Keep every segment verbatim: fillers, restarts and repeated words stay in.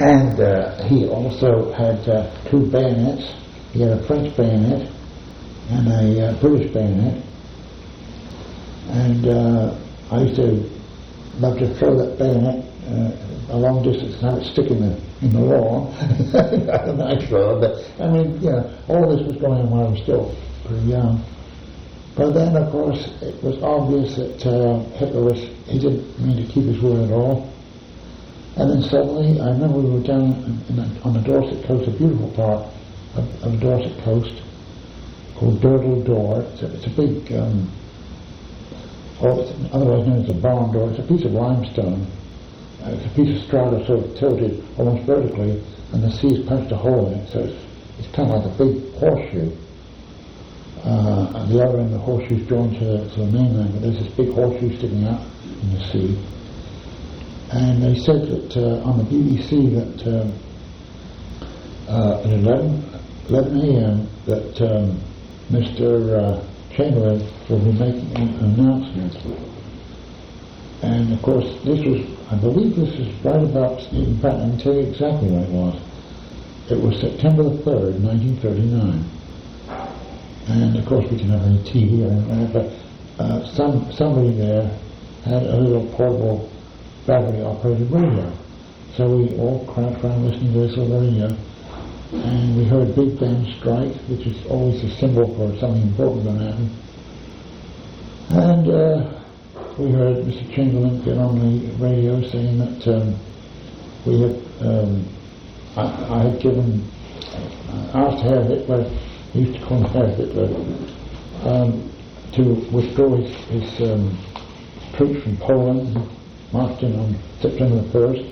And uh, he also had uh, two bayonets. He had a French bayonet and a uh, British bayonet. And uh, I used to love to throw that bayonet uh, a long distance and have it stick in the, in the lawn. A nice throw, but I mean, you know, all this was going on when I was still pretty young. But then, of course, it was obvious that uh, Hitler was, he didn't mean to keep his word at all. And then suddenly, I remember we were down in the, on the Dorset coast, a beautiful part of, of the Dorset coast, called Durdle Door. It's a, it's a big, um, or it's otherwise known as a barn door. It's a piece of limestone. Uh, it's a piece of strata sort of tilted almost vertically, and the sea's punched a hole in it, so it's, it's kind of like a big horseshoe. Uh, at the other end, the horseshoe's joined to the, to the mainland, but there's this big horseshoe sticking out in the sea. And they said that uh, on the B B C that um, uh, at eleven, eleven a.m. that um, Mister Uh, Chamberlain will be making an announcement. And of course, this was, I believe this was right about, in fact, I can tell you exactly when it was. It was September the third, nineteen thirty-nine. And of course, we didn't have any T V or anything, but uh, some somebody there had a little portable battery-operated radio. So we all crouched around listening to this little radio, and we heard Big Ben strike, which is always a symbol for something important going to happen. And uh, we heard Mister Chamberlain get on the radio saying that um, we had, um, I, I had given, uh, asked Herr Hitler, he used to call him Herr Hitler, um, to withdraw his, his um, troops from Poland, marched in on September the first,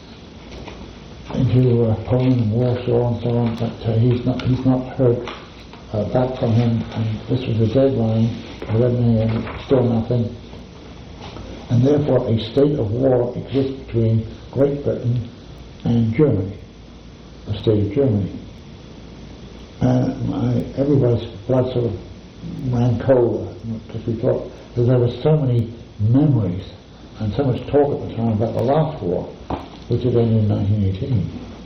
into uh, Poland and Warsaw and so on, but uh, he's not he's not heard uh, back from him, and this was the deadline, eleven a.m., still nothing, and therefore a state of war exists between Great Britain and Germany, the state of Germany. And my, everybody's blood sort of ran cold, because we thought that there were so many memories and so much talk at the time about the last war, which had ended in nineteen eighteen.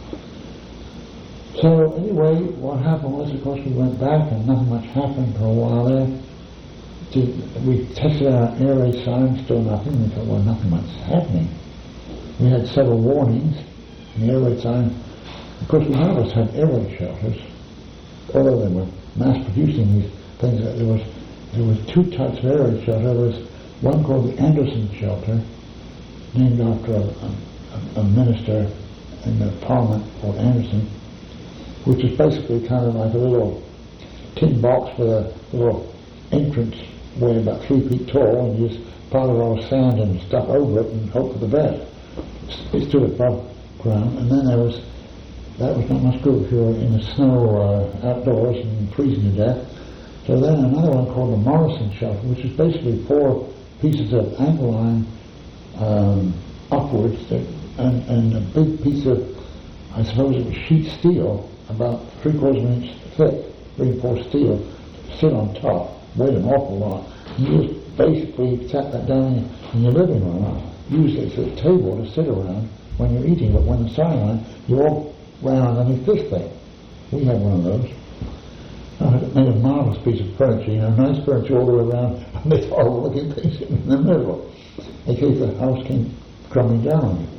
So anyway, what happened was, of course, we went back and nothing much happened for a while there. We tested our air raid signs, still nothing. We thought, well, nothing much is happening. We had several warnings in the air raid sign. Of course, none of us had air raid shelters, although they were mass producing these things. There was there was two types of air raid shelter. There was one called the Anderson shelter, named after a, a, a minister in the Parliament called Anderson, which is basically kind of like a little tin box with a little entrance way about three feet tall, and you just pile a lot of sand and stuff over it and hope for the best. It stood above ground, and then there was, that was not much good if you were in the snow uh, outdoors and freezing to death. So then another one called the Morrison shelter, which is basically four pieces of angle line um, upwards, that, and, and a big piece of, I suppose it was sheet steel, about three quarters of an inch thick, reinforced steel, sit on top, weighed an awful lot. And you just basically sat that down in, in your living room, used it as a table to sit around when you're eating, but when the sideline, you all ran underneath this thing. We had one of those. Uh, it made a marvelous piece of furniture, you know, nice furniture all the way around, and this horrible looking thing in the middle, in case the house came crumbling down on you.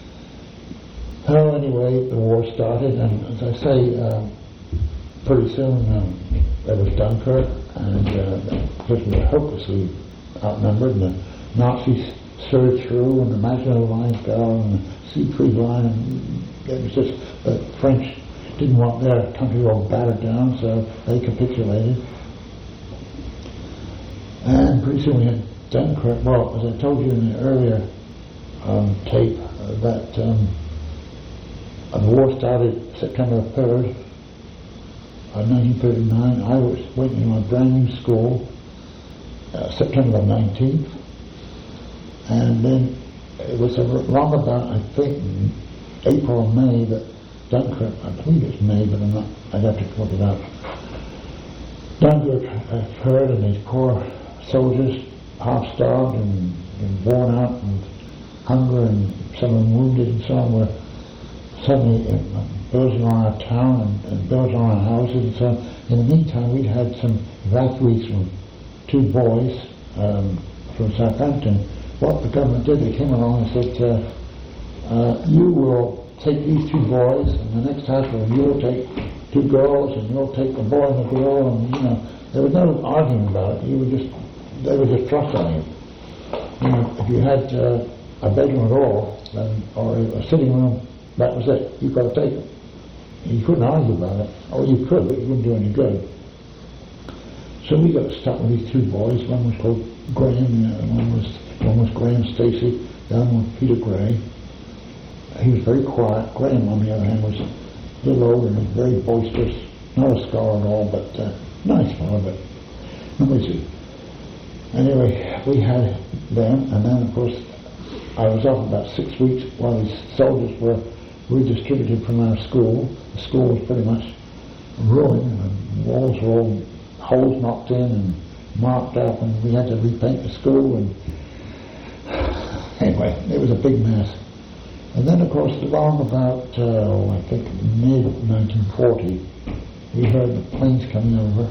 So anyway, the war started, and as I say, uh, pretty soon um, there was Dunkirk, and uh, because we were hopelessly outnumbered, and the Nazis surged through, and the Maginot Line fell, and the Siegfried Line, and it was just the French didn't want their country all battered down, so they capitulated. And pretty soon we had Dunkirk. Well, as I told you in the earlier um, tape, uh, that um, uh, the war started September third, uh, nineteen thirty-nine. I was waiting in my brand new school, uh, September nineteenth. And then it was around about, I think, April or May that Dunkirk, I believe it's May, but I'm not, I'd have to look it up. Dunkirk occurred, and these poor soldiers, half-starved and, and worn out and hunger, and some of them wounded and so on, were suddenly uh, building on our town and, and building on our houses and so on. In the meantime, we'd had some evacuees from two boys um, from Southampton. What the government did, they came along and said, uh, uh, you will take these two boys, and the next house will you'll take two girls, and you'll take the boy and the girl, and you know, there was no arguing about it. You were just, they were just trust on you. You know, if you had uh, a bedroom at all, then, or a sitting room, that was it. You've got to take it. You couldn't argue about it. Or you could, but you wouldn't do any good. So we got stuck with these two boys. One was called Graham, uh, one was one was Graham Stacey, the other one was Peter Gray. He was very quiet. Graham, on the other hand, was a little older and very boisterous. Not a scholar at all, but uh, nice fellow, but noisy. Anyway, we had them, and then of course I was off about six weeks while these soldiers were redistributed from our school. The school was pretty much ruined, and the walls were all holes knocked in and marked up, and we had to repaint the school, and anyway, it was a big mess. And then of course along about, uh, I think mid nineteen forty, we heard the planes coming over,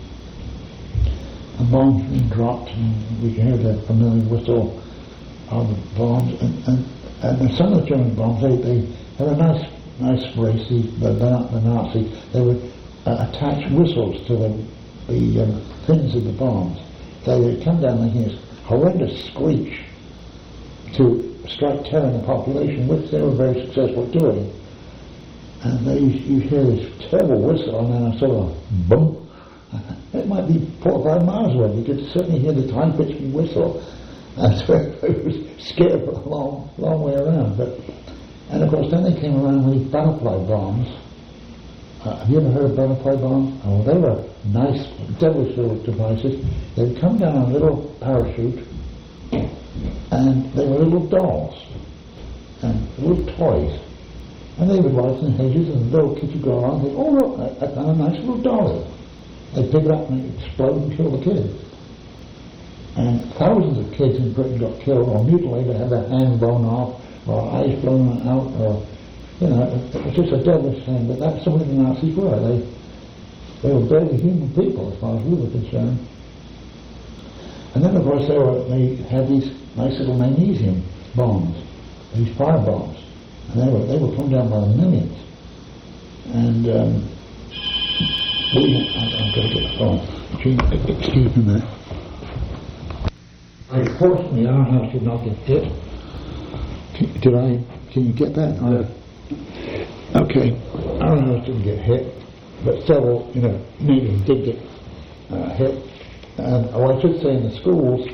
and bombs being dropped, and we could hear the familiar whistle of the bombs, and, and, and some of the German bombs, they, they, they were nice, nice race, the, the, the Nazis. They would uh, attach whistles to the, the um, fins of the bombs. They would come down making this horrendous screech to strike terror in the population, which they were very successful at doing. And they, you hear this terrible whistle, and then a sort of boom. It might be four or five miles away. You could certainly hear the high-pitched whistle. And so it was scared for a long, long way around. But, and of course, then they came around with butterfly bombs. Uh, have you ever heard of butterfly bombs? Oh, they were nice, devilish little devices. They would come down on a little parachute, and they were little dolls and little toys. And they would rise in hedges, and the little kids would go along and say, oh, look, I, I found a nice little dolly. They'd pick it up and explode and kill the kids. And thousands of kids in Britain got killed or mutilated, had their hand blown off, or eyes blown out, or, you know, it, it was just a devilish thing. But that's what the Nazis were. They, they were barely human people as far as we were concerned. And then, of course, they, were, they had these nice little magnesium bombs, these fire bombs. And they were, they were come down by the millions. And, um, we, I'm going to get the phone. Gee, excuse me a minute. Unfortunately, our house did not get hit. Did I? Can you get that? Yeah. Okay. Our house didn't get hit, but several, you know, neighbors did get uh, hit. And oh, I should say, in the schools,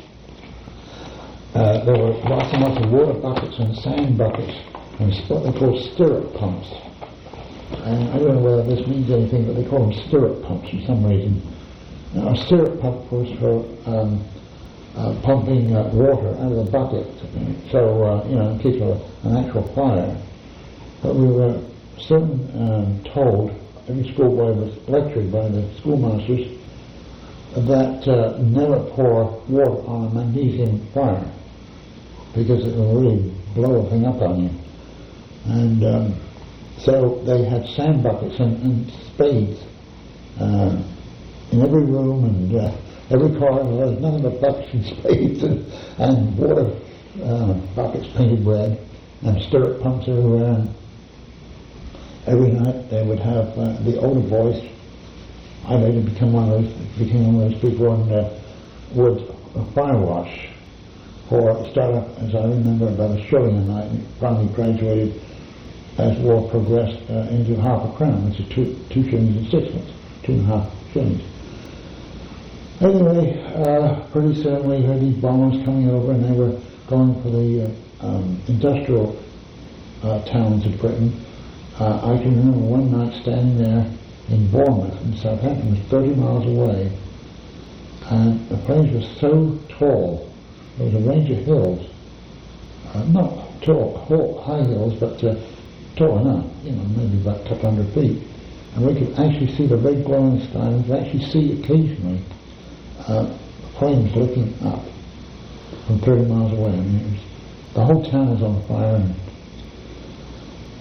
uh, there were lots and lots of water buckets and sand buckets, and what they call stirrup pumps. And I don't know whether this means anything, but they call them stirrup pumps for some reason. Now, a stirrup pump was for um, uh, pumping uh, water out of the bucket, so, uh, you know, in case of an actual fire. But we were soon um, told, every schoolboy was lectured by the schoolmasters, that uh, never pour water on a magnesium fire, because it will really blow a thing up on you. And um, so they had sand buckets and, and spades uh, in every room, and uh, every car. There was nothing but buckets and spades and, and water uh, buckets painted red, and stirrup pumps everywhere. And every night they would have uh, the older boys. I later became one of those, became one of those people, and uh, would uh, fire wash for start up, as I remember, about a shilling a night, and finally graduated as war progressed uh, into half a crown, which is two, two shillings and sixpence, two and a half shillings. Anyway, uh, pretty soon we heard these bombers coming over, and they were going for the uh, um, industrial uh, towns of Britain. Uh, I can remember one night standing there in Bournemouth, in Southampton, was thirty miles away, and the planes were so tall. There was a range of hills, uh, not tall, high hills, but uh, tall enough, you know, maybe about a couple hundred feet. And we could actually see the red glow in the sky, and we could actually see occasionally uh, flames looking up from thirty miles away. I mean, it was, the whole town was on fire, and, and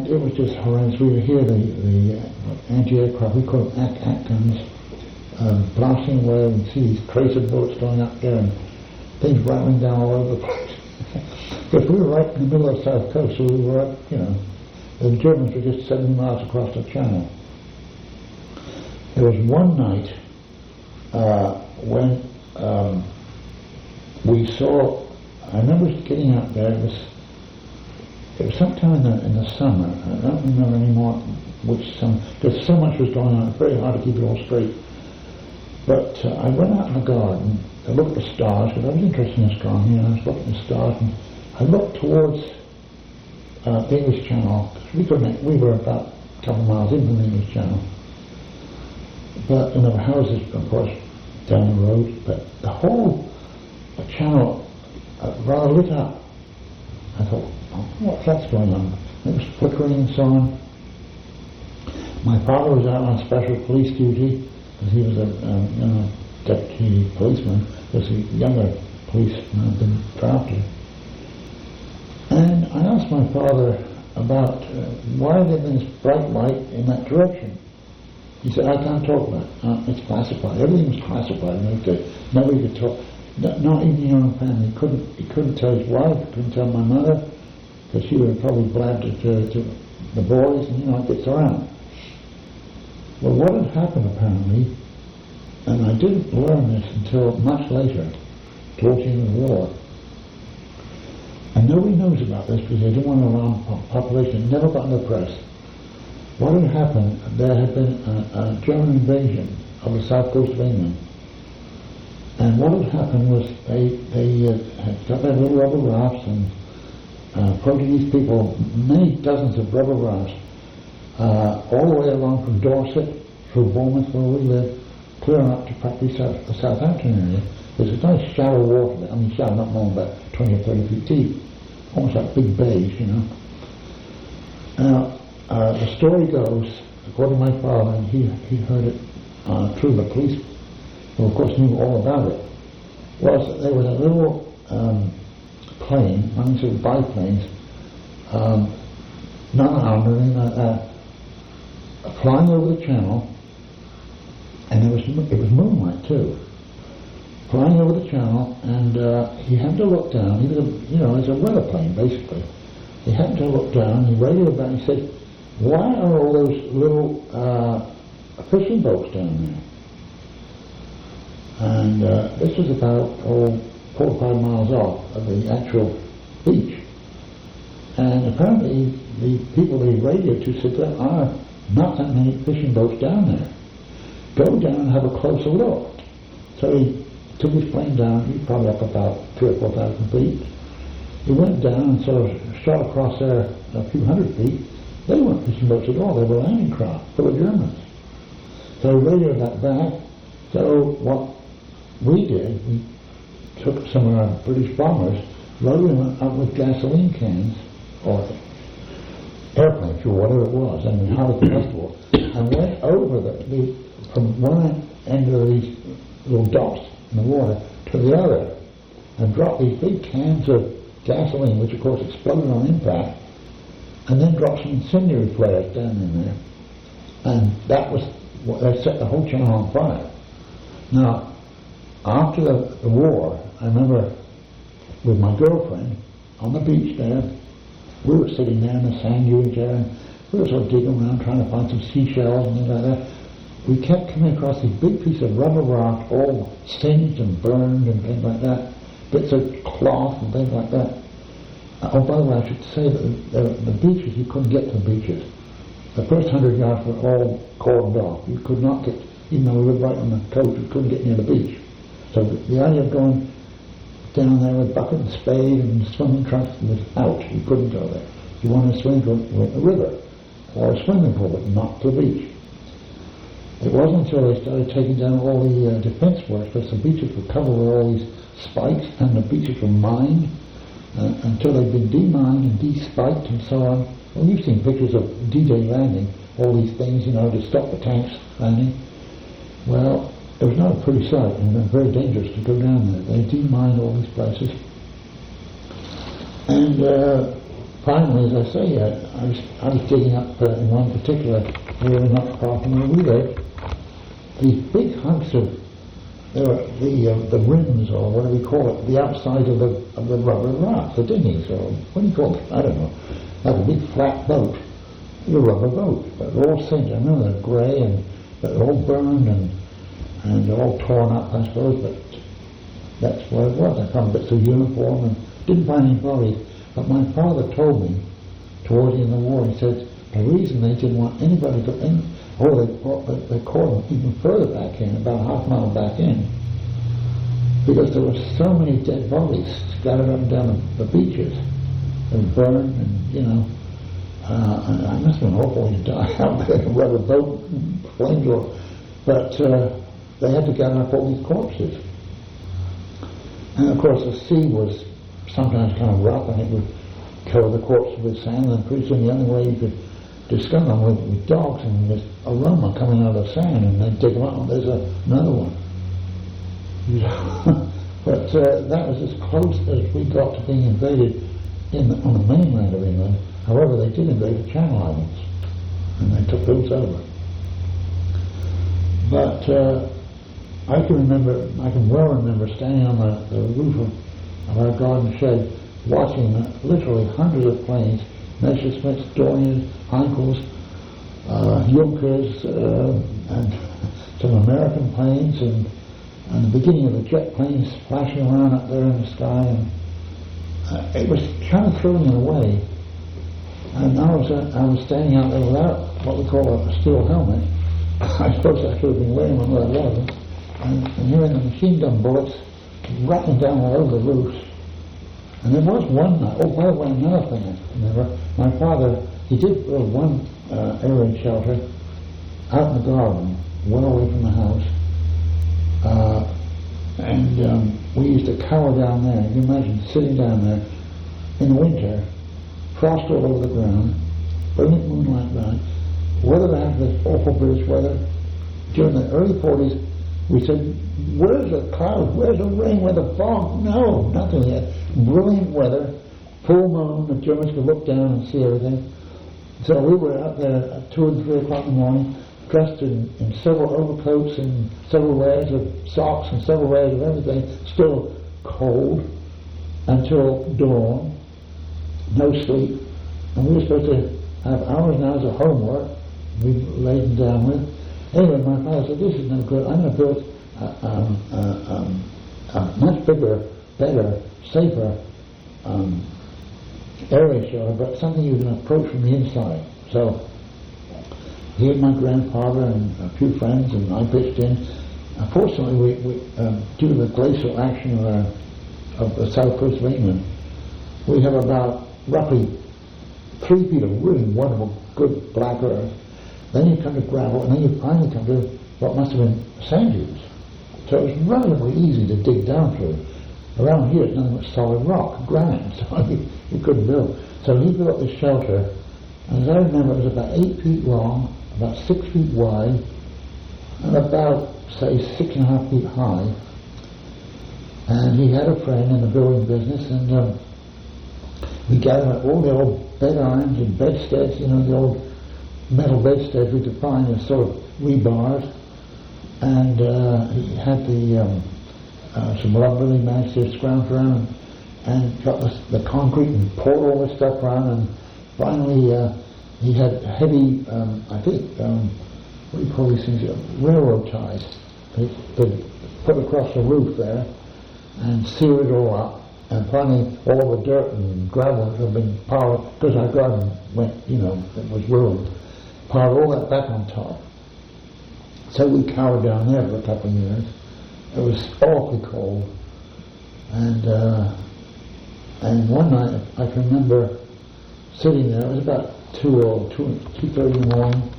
And it was just horrendous. We would hear the, the uh, anti-aircraft, we call them A C A C guns, um, blasting away, and see these tracer bullets going up there and things rattling down all over the place. Because we were right in the middle of the South Coast, so we were up, you know, the Germans were just seventy miles across the channel. There was one night uh, when um, we saw, I remember getting out there, it was, it was sometime in the, in the summer, I don't remember anymore which summer, because so much was going on, it's very hard to keep it all straight. But uh, I went out in the garden, I looked at the stars, because I was interested in astronomy, and I was looking at the stars, and I looked towards uh, the English Channel. We, couldn't, we were about a couple of miles into the English Channel. But, and there were houses, of course, down the road, but the whole uh, channel uh, rather lit up. I thought, oh, what's that going on? It was flickering and so on. My father was out on special police duty, because he was a um, you know, deputy policeman, because the younger policeman had been drafted. And I asked my father about uh, why there was this bright light in that direction. He said, I can't talk about it. Uh, it's classified. Everything was classified. Nobody, nobody could talk. No, not even your own family. He couldn't, he couldn't tell his wife, he couldn't tell my mother, because she would have probably blabbed it to, to the boys, and you know, it gets around. Well, what had happened apparently, and I didn't learn this until much later, towards the end of the war, and nobody knows about this because they didn't want to alarm the population. It never got in the press. What had happened, there had been a, a German invasion of the south coast of England. And what had happened was they, they uh, had got their little rubber rafts and uh, Portuguese people, many dozens of rubber rafts, uh, all the way along from Dorset through Bournemouth where we live, clearing up to practically south, the Southampton area. There's a nice shallow water there. I mean shallow, not more than about twenty or thirty feet deep. Almost like big bays, you know. Now, uh, the story goes, according to my father, and he, he heard it uh, through the police, who of course knew all about it, was that there was a little um, plane, one of these biplanes, um, not armed or anything like that, flying over the channel, and it was, it was moonlight too. Flying over the channel, and uh, he had to look down. He was, a, you know, it's a weather plane basically. He had to look down. He radioed back. He said, "Why are all those little uh, fishing boats down there?" And uh, this was about oh, four or five miles off of the actual beach. And apparently, the people that he radioed to said there are not that many fishing boats down there. Go down and have a closer look. So he took his plane down, he was probably up about three or four thousand feet. He went down and sort of shot across there a few hundred feet. They weren't fishing boats at all, they were landing craft full of Germans. So he radioed that back. So what we did, we took some of our British bombers, loaded them up with gasoline cans, or airplane fuel, whatever it was, I mean highly combustible, and went over the, the from one end of these little dots in the water to the other, and dropped these big cans of gasoline, which of course exploded on impact, and then dropped some incendiary flares down in there. And that was what they set the whole channel on fire. Now, after the, the war, I remember with my girlfriend on the beach there, we were sitting there in the sand dunes there, and we were sort of digging around trying to find some seashells and things like that. We kept coming across these big pieces of rubber raft, all singed and burned and things like that, bits of cloth and things like that. Uh, oh, by the way, I should say that the, the beaches, you couldn't get to the beaches. The first hundred yards were all cordoned off. You could not get, even though we lived right on the coast, you couldn't get near the beach. So the, the idea of going down there with bucket and spade and swimming trunks was out. You couldn't go there. You wanted to swim to a river or a swimming pool, but not to the beach. It wasn't until they started taking down all the uh, defense works, because the beaches were covered with all these spikes, and the beaches were mined, uh, until they'd been demined and de-spiked and so on. Well, you've seen pictures of D-Day landing, all these things, you know, to stop the tanks landing. Well, it was not a pretty sight, and it was very dangerous to go down there. They demined all these places. And uh, finally, as I say, I, I, was, I was digging up uh, in one particular area not far from where we lived, these big hunks of There were the uh, the rims, or what do we call it, the outside of the of the rubber raft, the dinghies, or what do you call it? I don't know. Like a big flat boat, a rubber boat, but they're all singed. I know they're grey and but they're all burned and and all torn up, I suppose. But that's what it was. I found bits of uniform and didn't find any bodies. But my father told me towards the end of the war, he said the reason they didn't want anybody to in. Or they, they caught them even further back in, about half a mile back in, because there were so many dead bodies scattered up and down the, the beaches and burned, and you know, uh, I must have been awful when you die out there in a rubber boat, flamethrower. But uh, they had to gather up all these corpses. And of course the sea was sometimes kind of rough, and it would cover the corpses with sand, and pretty soon the only way you could discover them with, with dogs, and this aroma coming out of the sand, and they'd dig them out, and there's a, another one. But uh, that was as close as we got to being invaded in the, on the mainland of England. However, they did invade the Channel Islands, and they took those over. But uh, I can remember, I can well remember standing on the, the roof of, of our garden shed, watching uh, literally hundreds of planes, Messerschmitts, Dorniers, Heinkels, uh, Junkers, uh, and some American planes, and, and the beginning of the jet planes flashing around up there in the sky, and uh, it was kind of thrilling in a way. And I was uh, I was standing out there without what we call a, a steel helmet. I suppose I should have been wearing one, but I wasn't. And, and hearing the machine gun bullets rattling down all over the roofs. And there was one night, oh, by the way, another thing I remember, my father, he did build one uh, air raid shelter out in the garden, well away from the house, uh, and um, we used to cower down there. You can imagine sitting down there in the winter, frost all over the ground, brilliant moonlight night, weather after this awful British weather. During the early forties, we said, where's the clouds, where's the rain, where's the fog? No, nothing yet. Brilliant weather, full moon, the Germans could look down and see everything. So we were out there at two and three o'clock in the morning, dressed in, in several overcoats and several layers of socks and several layers of everything, still cold until dawn, no sleep. And we were supposed to have hours and hours of homework we laden down with. Anyway, my father said, this is no good. I'm going to build a, um, uh, um, a much bigger, better, safer um, area shelter, but something you can approach from the inside. So he and my grandfather and a few friends and I pitched in. Unfortunately, we, we, um, due to the glacial action of, our, of the south coast of England, we have about roughly three feet of really wonderful, good black earth. Then you come to gravel, and then you finally come to what must have been sand dunes. So it was relatively easy to dig down through. Around here, it's nothing but solid rock, granite, so you, you couldn't build. So he built this shelter, and as I remember, it was about eight feet long, about six feet wide, and about, say, six and a half feet high. And he had a friend in the building business, and um, we gathered up all the old bed irons and bedsteads, you know, the old metal bedsteads we could find in sort of rebars, and uh, he had the um, uh, some lumber he managed to scrounge around and, and got the, the concrete and poured all this stuff around, and finally uh, he had heavy, um, I think, um, what do you call these things, railroad ties to, to put across the roof there and seal it all up. And finally, all the dirt and gravel had been piled, because our garden went, you know, it was ruined, piled all that back on top. So we cowered down there for a couple of years. It was awfully cold. And uh, and one night, I can remember sitting there, it was about two or two, two thirty in the morning.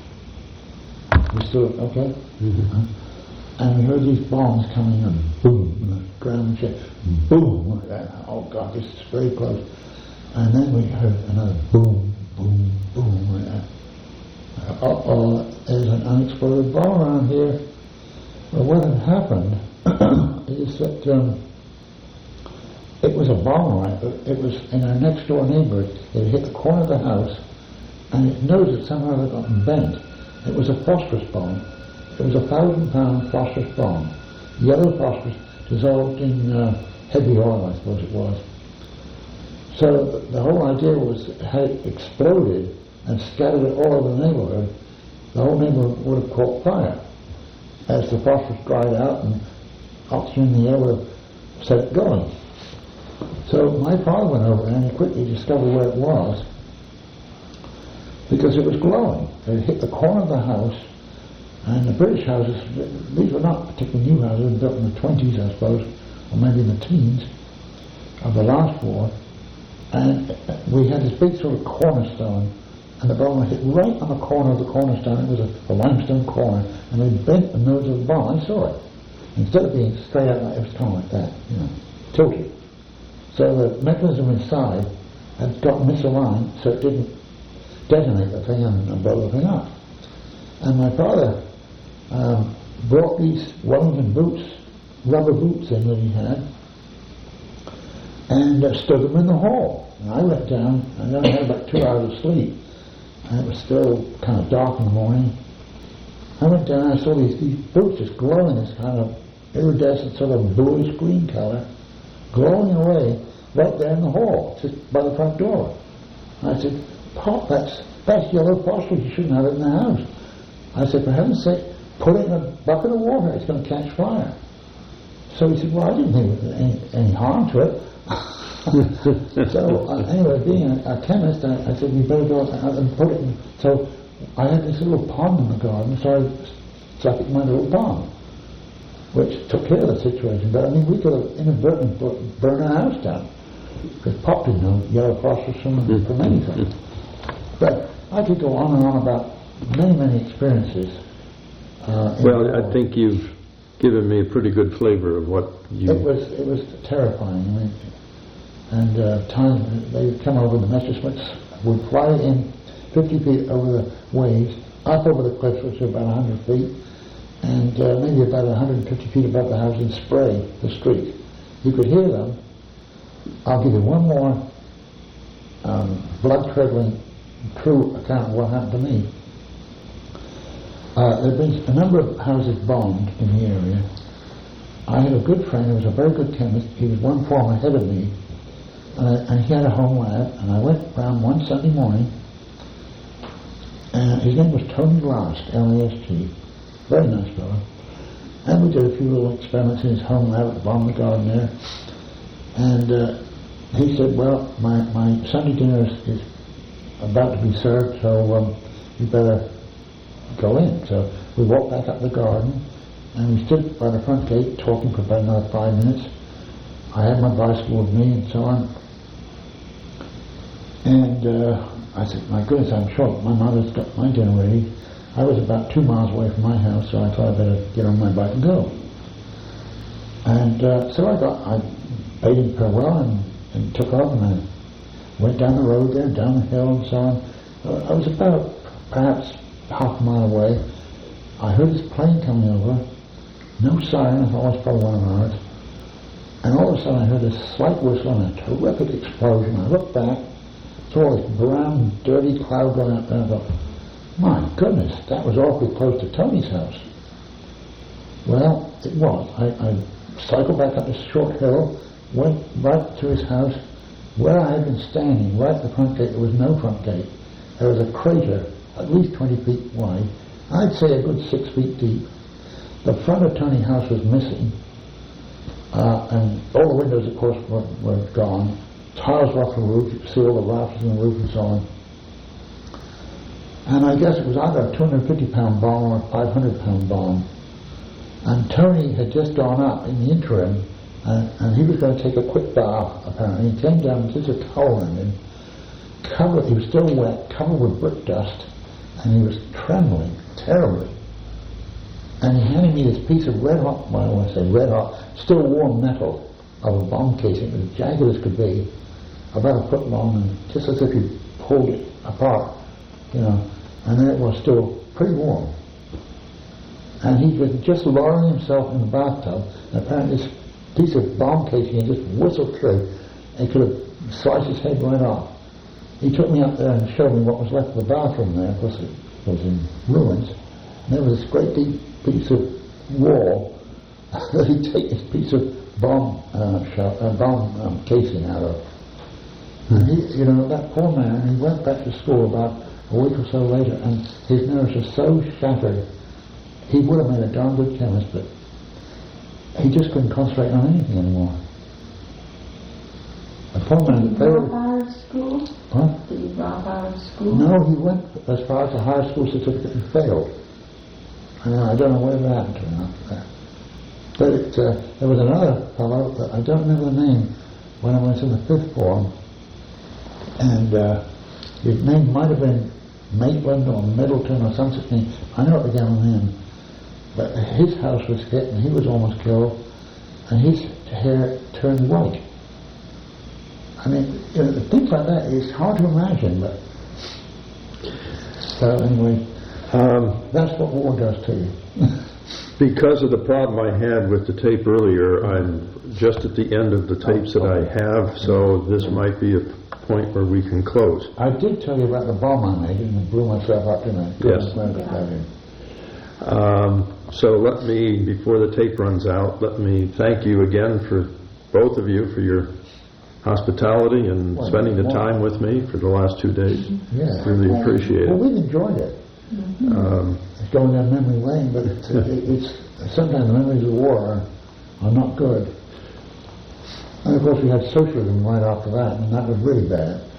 We still, okay? Mm-hmm. And we heard these bombs coming in, boom, and the ground shake, boom, like that. Oh God, this is very close. And then we heard another boom, boom, boom, like that. Uh-oh, there's an unexploded bomb around here. Well, what had happened is that um, It was a bomb, right? But it was in our next door neighborhood. It hit the corner of the house, and its nose had somehow had gotten bent. It was a phosphorus bomb. It was a thousand pound phosphorus bomb. Yellow phosphorus dissolved in uh, heavy oil, I suppose it was. So the whole idea was, had it exploded and scattered it all over the neighborhood, the whole neighborhood would have caught fire. As the phosphorus dried out and oxygen in the air would have set it going. So my father went over and he quickly discovered where it was, because it was glowing. It hit the corner of the house, and the British houses, these were not particularly new houses, built in the twenties, I suppose, or maybe in the teens of the last war, and we had this big sort of cornerstone, and the bomb hit right on the corner of the cornerstone. It was a, a limestone corner, and they bent the nose of the bomb. I saw it. Instead of being straight out, like, it was kind of like that, you know, tilted. So the mechanism inside had got misaligned, so it didn't detonate the thing and, and blow the thing up. And my father um, brought these Wellington boots, rubber boots in that he had, and uh, stood them in the hall. And I went down, and I only had about two hours of sleep, and it was still kind of dark in the morning. I went down and I saw these, these boots just glowing, this kind of iridescent sort of bluish green color, glowing away right there in the hall, just by the front door. And I said, Pop, that's, that's yellow phosphorus, you shouldn't have it in the house. I said, for heaven's sake, put it in a bucket of water, it's going to catch fire. So he said, well, I didn't think there was any, any harm to it. So uh, anyway, being a, a chemist, I, I said, you better go out and put it in. So I had this little pond in the garden, so I stuck it in my little pond, which took care of the situation. But I mean, we could have inadvertently burned our house down, because Pop didn't know yellow phosphorus from, from anything. But I could go on and on about many, many experiences. Uh, well, I think you've given me a pretty good flavor of what you... It was, it was terrifying. I mean, and uh, times they would come over, the Messerschmitts would fly in fifty feet over the waves, up over the cliffs, which are about one hundred feet, and uh, maybe about one hundred fifty feet above the house, and spray the street. You could hear them. I'll give you one more um, blood-curdling, true account of what happened to me. Uh, there had been a number of houses bombed in the area. I had a good friend who was a very good chemist. He was one form ahead of me, and, I, and he had a home lab, and I went round one Sunday morning, and his name was Tony Last, L A S T, very nice fellow, and we did a few little experiments in his home lab at the bottom of the garden there, and uh, he said, well, my, my Sunday dinner is, is about to be served, so um, you better go in. So we walked back up the garden, and we stood by the front gate talking for about another five minutes. I had my bicycle with me and so on. And uh, I said, my goodness, I'm sure my mother's got my dinner ready. I was about two miles away from my house, so I thought I'd better get on my bike and go. And uh, so I got, I bade him farewell and, and took off, and I went down the road there, down the hill and so on. I was about perhaps half a mile away. I heard this plane coming over, no siren, I thought it was probably one of ours. And all of a sudden I heard a slight whistle and a terrific explosion. I looked back, saw this brown, dirty cloud going up there, and I thought, my goodness, that was awfully close to Tony's house. Well, it was. I, I cycled back up this short hill, went right to his house. Where I had been standing, right at the front gate, there was no front gate. There was a crater at least twenty feet wide, I'd say a good six feet deep. The front of Tony's house was missing, uh, and all the windows, of course, were, were gone. Tiles were off the roof, you could see all the rafters in the roof and so on. And I guess it was either a two hundred fifty pound bomb or a five hundred pound bomb. And Tony had just gone up in the interim, and, and he was going to take a quick bath, apparently. He came down with just a towel in him, covered, he was still wet, covered with brick dust, and he was trembling terribly. And he handed me this piece of red hot, well, I want to say red hot, still warm metal of a bomb casing, as jagged as could be, about a foot long, and just as if he pulled it apart, you know, and then it was still pretty warm. And he was just lowering himself in the bathtub, and apparently this piece of bomb casing and just whistled through. It could have sliced his head right off. He took me up there and showed me what was left of the bathroom there. Of course, it was in ruins. And there was this great deep piece of wall that he'd take this piece of bomb uh, shell, uh, bomb um, casing out of. And he, you know, that poor man, he went back to school about a week or so later, and his nerves were so shattered. He would have made a darn good chemist, but he just couldn't concentrate on anything anymore. A poor man. Did he drop out of school? Huh? Did he drop out of school? No, he went as far as the higher school certificate and failed. And I don't know whatever happened to him after that. But it, uh, there was another fellow, that I don't remember the name, when I was in the fifth form, and uh, his name might have been Maitland or Middleton or some such thing. I know it began with him. But his house was hit and he was almost killed, and his hair turned white. I mean, you know, things like that is hard to imagine, but so anyway, um, that's what war does to you. Because of the problem I had with the tape earlier, I'm just at the end of the tapes that I have, so this might be a point where we can close. I did tell you about the bomb I made and blew myself up, didn't I? Yes. Yeah. Um, so let me, before the tape runs out, let me thank you again for both of you for your hospitality and well, spending the well, time with me for the last two days. Yeah. Really appreciate Well, it. we've enjoyed it. Mm-hmm. Um, It's going down memory lane, but it's, it, it's sometimes the memories of war are, are not good. And of course we had socialism right after that, and that was really bad.